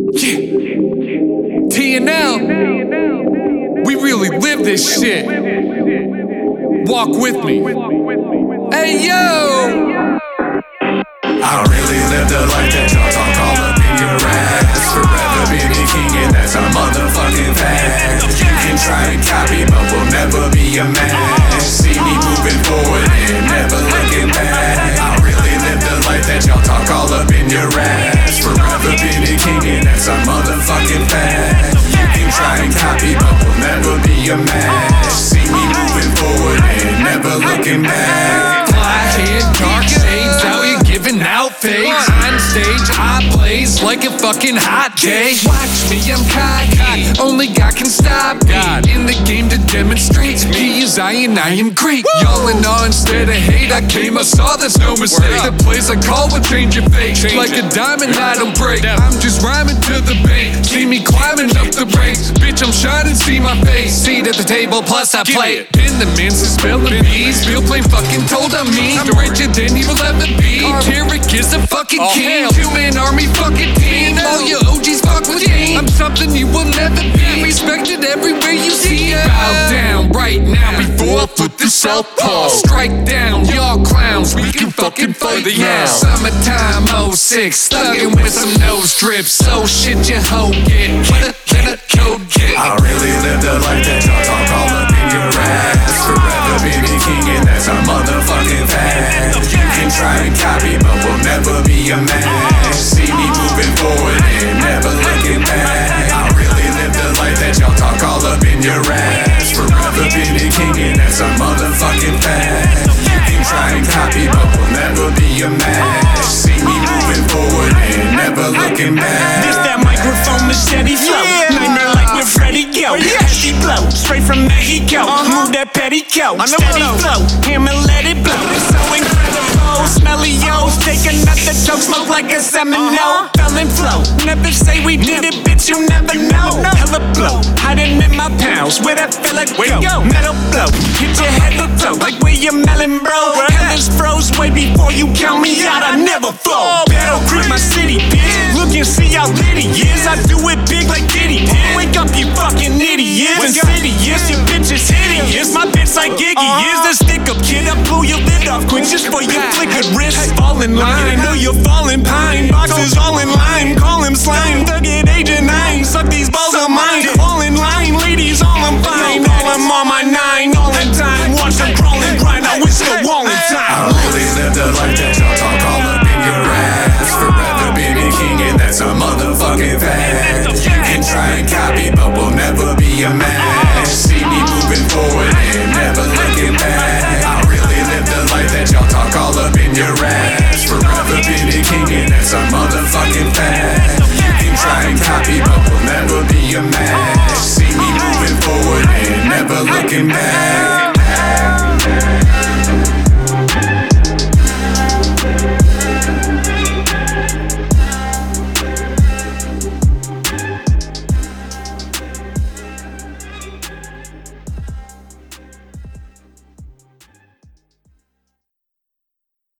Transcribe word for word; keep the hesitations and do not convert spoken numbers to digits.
Yeah. T and L, we really live this shit. Walk with me. Hey yo! I really live the life that y'all talk all up in your ass. Forever being the king and that's a motherfucking fact. You can try and copy but we'll never be a match. See me moving forward and never looking back. I really live the life that y'all talk all up in your ass. Forever being the king and that's a motherfucking fact. You can try and copy but we'll never be a match. See me moving forward and never looking back. Fly head, dark shades, out here giving out fades. On stage, I blaze like a fucking hot day. Watch me, I'm cocky, only God can stop me. In the game to demonstrate, me is I and I am great. Y'all in awe instead of hate, I came, I saw there's no mistake. The place I call will change your fate. Like a diamond, I don't break. I'm just rhyming to the bank. See me climbing up the ranks. Bitch, I'm shining, see my face. Seat at the table, plus I play. Pin the mints and spell the bees. Feel plain fucking told on me. I'm richer than he will ever be. Tarek is a fucking oh, king. Two-man army fucking team. All your O Gs fuck with me. I'm something you will never be. Respected everywhere you see it. Bow down right now before I flip the southpaw. Strike down, y'all clowns. We can fucking fight now. Summertime oh six, thuggin' with some nose drips. So shit you hoe get. Get a, get a code get. I really live the life that y'all talk all up in your ass. Forever being the king and that's a motherfucking fact. You can try and copy but we'll never be a match. See me moving forward and never looking back. I really live the life that y'all talk all up in your ass. Forever being the king and that's a motherfucking fact. You can try and copy but we'll never be a match. See me moving forward and never looking back. This that microphone machete flow. Nightmare like with Freddie Go. Heavy blow, straight from Mexico. Move that petticoat, steady flow. Hammer let it blow. It's so incredible. Smelly O's, take another choke, smoke like a Seminole. Felon flow, never say we did it, bitch, you never know. Hella blow, hiding in my pounds, where that fella go? Metal blow, hit your head to toe, like William Allen, bro. Heavens froze way before you count me out, I never fall. Battle creep my city, bitch. Look and see how lit he is. I do it big like Diddy did. Wake up, you fucking idiots. Insidious, your bitch is hideous. My bitch like Giggy is the stick up kid. I blew your lid off quick just for your flickered wrist. Fall in line, I know you're falling pine. Boxes all in line, call him slime. Thug it, agent nine. Suck these balls of mine. All in line, ladies, all I'm fine. All I'm on my nine, all in time. Watch them crawl and grind. I wish the wall in time. I really live the life that y'all talk all up in your ass. Forever being the king and that's a motherfucking fact. You can try and copy but we'll never be a match. See me moving forward and never looking back. I really live the life that y'all talk all up in your ass. Forever being the king and that's a motherfucking fact. You can try and copy but we'll never be a match. See me moving forward and never looking back.